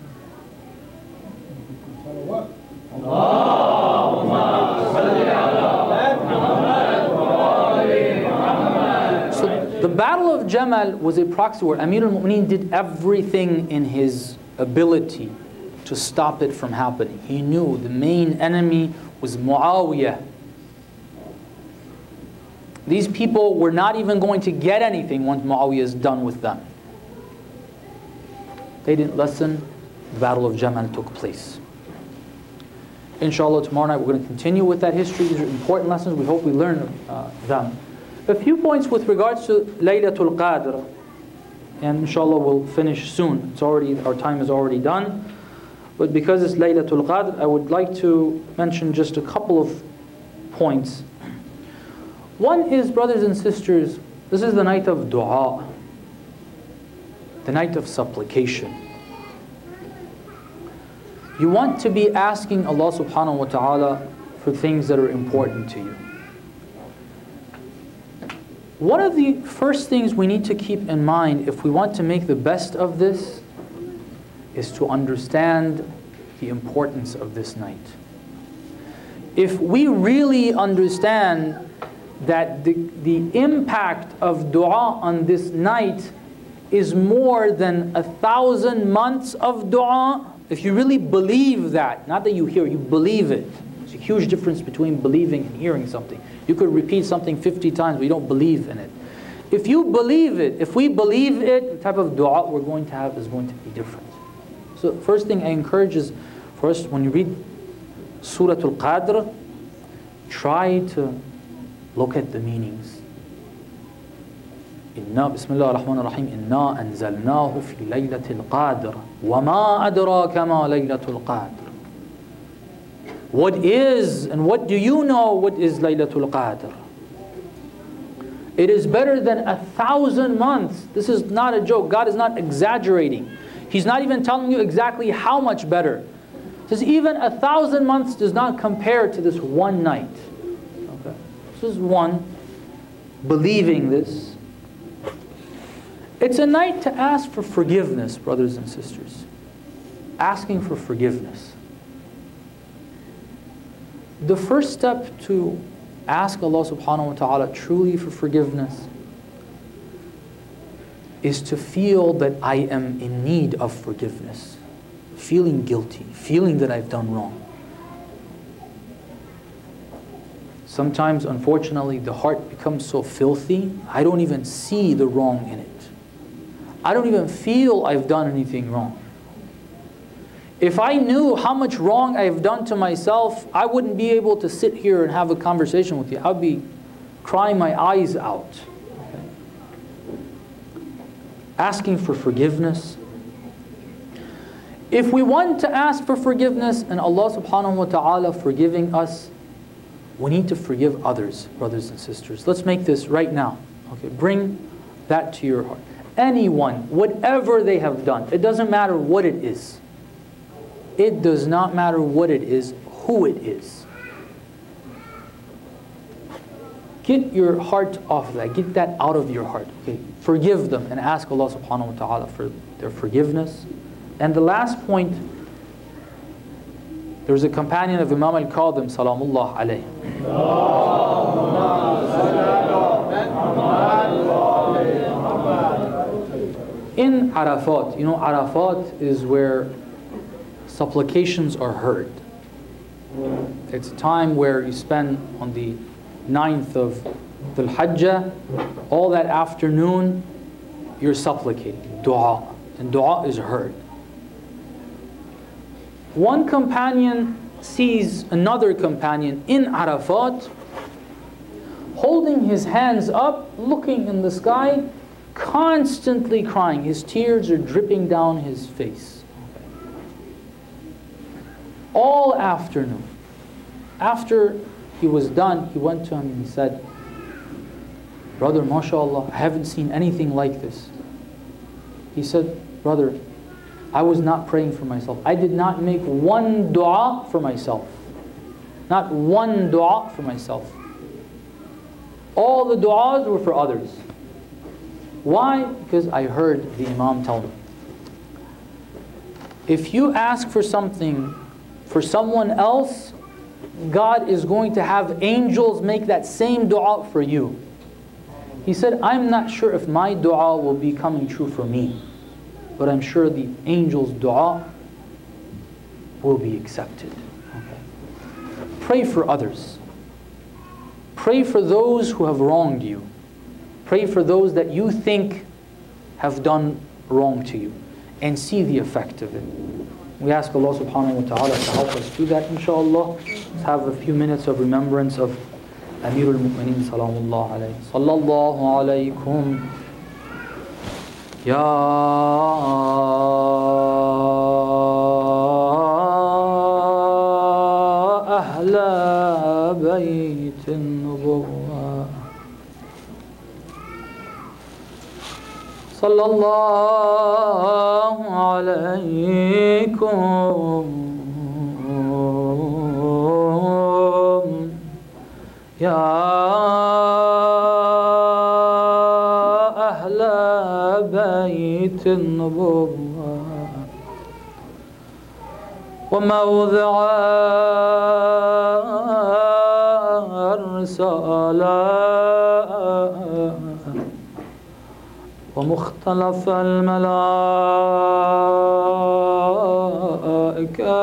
So the Battle of Jamal was a proxy war. Amir al-Mu'mineen did everything in his ability to stop it from happening. He knew the main enemy was Muawiyah. These people were not even going to get anything once Muawiyah is done with them. They didn't listen. The Battle of Jamal took place. Inshallah, tomorrow night we're going to continue with that history. These are important lessons. We hope we learn uh, them. A few points with regards to Laylatul Qadr. And inshallah we'll finish soon. It's already, our time is already done. But because it's Laylatul Qadr, I would like to mention just a couple of points. One is, brothers and sisters, this is the night of dua, the night of supplication. You want to be asking Allah subhanahu wa ta'ala for things that are important to you. One of the first things we need to keep in mind if we want to make the best of this is to understand the importance of this night. If we really understand that the, the impact of dua on this night is more than a thousand months of dua, if you really believe that, not that you hear, you believe it. There's a huge difference between believing and hearing something. You could repeat something fifty times, but you don't believe in it. If you believe it, if we believe it, the type of dua we're going to have is going to be different. So the first thing I encourage is, first, when you read Surah Al-Qadr, try to look at the meanings. Inna Bismillah ar-Rahman ar-Rahim Inna anzalnahu fi laylatil qadr wa ma adraka ma laylatul qadr. What is and what do you know what is Laylatul Qadr? It is better than a thousand months. This is not a joke. God is not exaggerating. He's not even telling you exactly how much better. He says even a thousand months does not compare to this one night. Okay. This is one, believing this. It's a night to ask for forgiveness, brothers and sisters. Asking for forgiveness. The first step to ask Allah subhanahu wa ta'ala truly for forgiveness is to feel that I am in need of forgiveness. Feeling guilty, feeling that I've done wrong. Sometimes, unfortunately, the heart becomes so filthy, I don't even see the wrong in it. I don't even feel I've done anything wrong. If I knew how much wrong I've done to myself, I wouldn't be able to sit here and have a conversation with you. I'd be crying my eyes out. Okay. Asking for forgiveness. If we want to ask for forgiveness and Allah subhanahu wa ta'ala forgiving us, We need to forgive others, brothers and sisters. Let's make this right now. Okay, bring that to your heart. Anyone, whatever they have done, it doesn't matter what it is. It does not matter what it is, who it is. Get your heart off of that. Get that out of your heart. Okay? Forgive them and ask Allah subhanahu wa ta'ala for their forgiveness. And the last point, there was a companion of Imam al-Kadhim, salamullah alayhi. In Arafat, you know, Arafat is where supplications are heard. It's a time where you spend on the ninth of Dhul Hajjah, all that afternoon, you're supplicating, dua, and dua is heard. One companion sees another companion in Arafat, holding his hands up, looking in the sky, constantly crying. His tears are dripping down his face. All afternoon. After he was done, he went to him and he said, "Brother, mashallah, I haven't seen anything like this." He said, "Brother, I was not praying for myself. I did not make one dua for myself. Not one dua for myself. All the du'as were for others." Why? Because I heard the Imam tell me, if you ask for something for someone else, God is going to have angels make that same dua for you. He said, I'm not sure if my dua will be coming true for me, but I'm sure the angels' dua will be accepted. Okay. Pray for others. Pray for those who have wronged you. Pray for those that you think have done wrong to you, and see the effect of it. We ask Allah subhanahu wa ta'ala to help us do that, inshallah. Let's have a few minutes of remembrance of Amirul Mu'mineen salamullah alayhi. Sallallahu alaykum ya ahla baytin nubuwwah. Sallallahu alaykum ya ahla baytin nubuwwah wa mawdi'a ar-risalah ومختلف الملائكة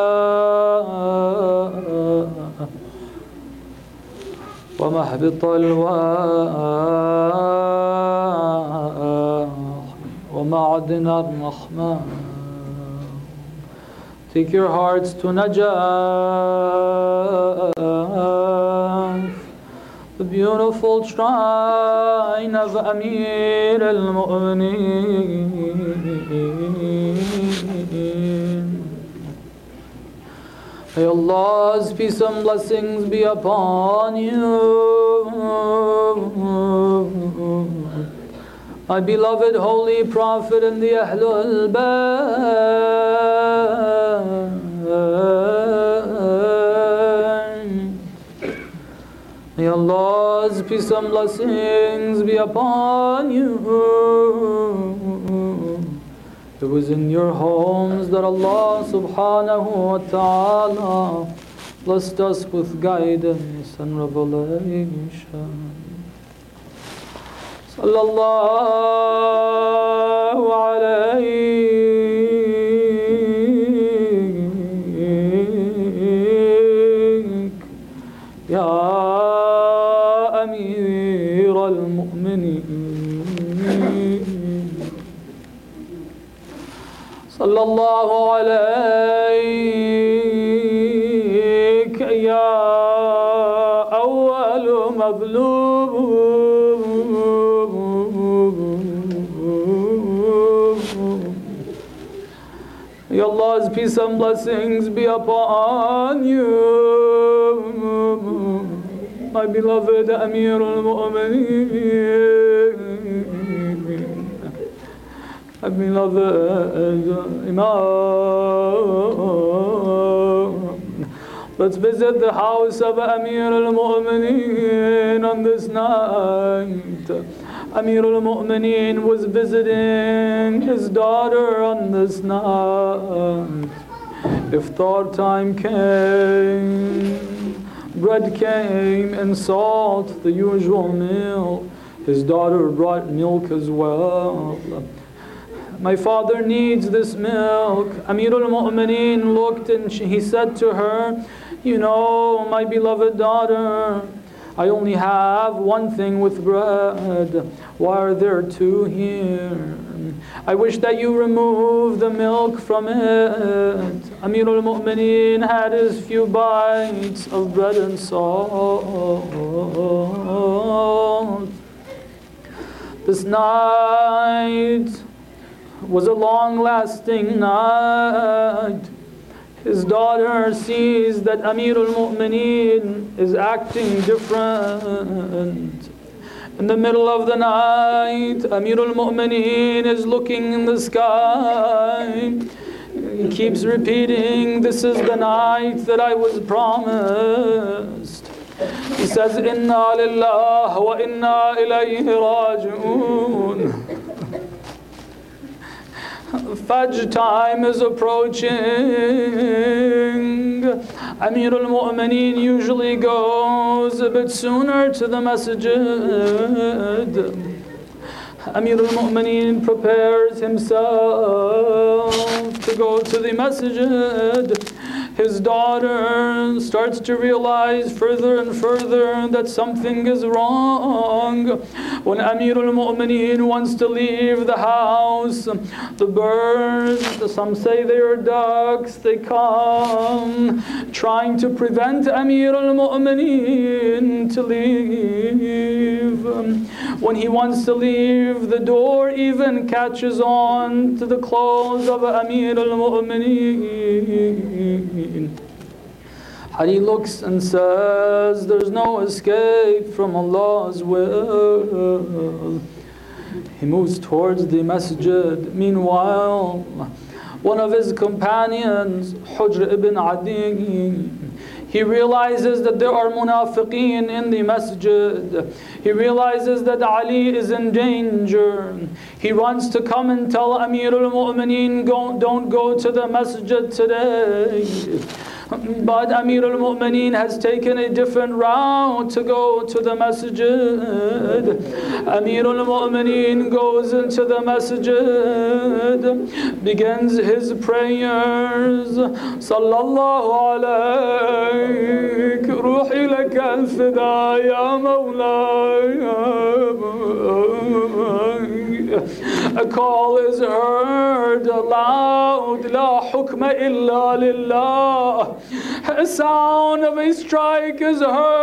ومهبط الواح ومعدن الرحمة. Take your hearts to Najaf, the beautiful shrine of Amir al-Mu'mineen. May Allah's peace and blessings be upon you, my beloved Holy Prophet and the Ahlul Bayt. May Allah's peace and blessings be upon you. It was in your homes that Allah subhanahu wa ta'ala blessed us with guidance and revelation. Sallallahu alayhi ya Amir al-Mu'mineen. Sallallahu alayk ya awwal mablub. May Allah's peace and blessings be upon you, my beloved Amir al-Mu'mineen, my beloved Imam. Let's visit the house of Amir al-Mu'mineen on this night. Amir al-Mu'mineen was visiting his daughter on this night. Iftar time came, bread came and salt, the usual meal. His daughter brought milk as well. My father needs this milk. Amir al-Mu'mineen looked and she, he said to her, you know, my beloved daughter, I only have one thing with bread. Why are there two here? I wish that you remove the milk from it. Amir al-Mu'mineen had his few bites of bread and salt. This night was a long-lasting night. His daughter sees that Amir al-Mu'mineen is acting different. In the middle of the night, Amir al-Mu'mineen is looking in the sky. He keeps repeating, this is the night that I was promised. He says, Inna lillah wa inna ilayhi raji'un. Fajr time is approaching. Amir al-Mu'mineen usually goes a bit sooner to the masjid. Amir al-Mu'mineen prepares himself to go to the masjid. His daughter starts to realize further and further that something is wrong. When Amir al-Mu'mineen wants to leave the house, the birds, some say they are ducks, they come trying to prevent Amir al-Mu'mineen to leave. When he wants to leave, the door even catches on to the clothes of Amir al-Mu'mineen. And he looks and says, there's no escape from Allah's will. He moves towards the masjid. Meanwhile, one of his companions, Hujr ibn Adi, he realizes that there are munafiqeen in the masjid. He realizes that Ali is in danger. He runs to come and tell Amir al-Mu'mineen, go, don't go to the masjid today. But Amir al-Mu'mineen has taken a different route to go to the masjid. Amir al-Mu'mineen goes into the masjid, begins his prayers. Sallallahu alayk, ruhi laka al-fida ya mawlaya. A call is heard aloud, La hukma illa lillah. A sound of a strike is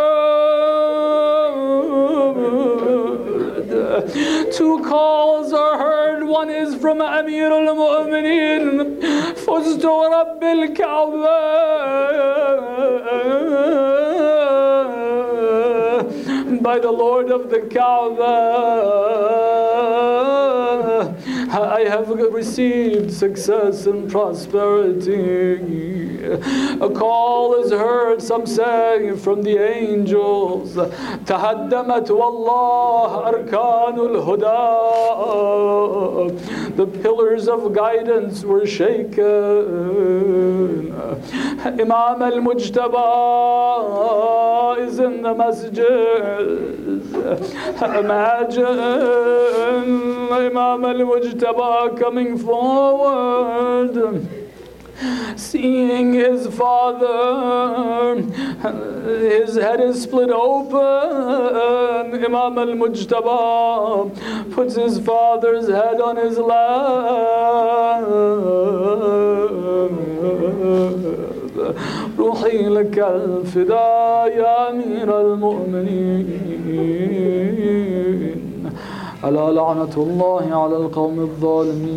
heard. Two calls are heard. One is from Amir al-Mu'mineen, Fuztu Rabbil Kaaba, by the Lord of the Kaaba, I have received success and prosperity. A call is heard, some say, from the angels. Tahaddamat wallah arkanul huda. The pillars of guidance were shaken. Imam al-Mujtaba is in the masjid. Imagine Imam al-Mujtaba coming forward, seeing his father, his head is split open. Imam al-Mujtaba puts his father's head on his lap. روحي لك الفداء يا أمير المؤمنين. ألا لعنة الله على القوم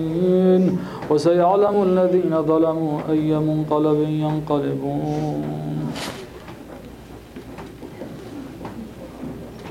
الظالمين وسيعلم الذين ظلموا أي منقلب ينقلبون.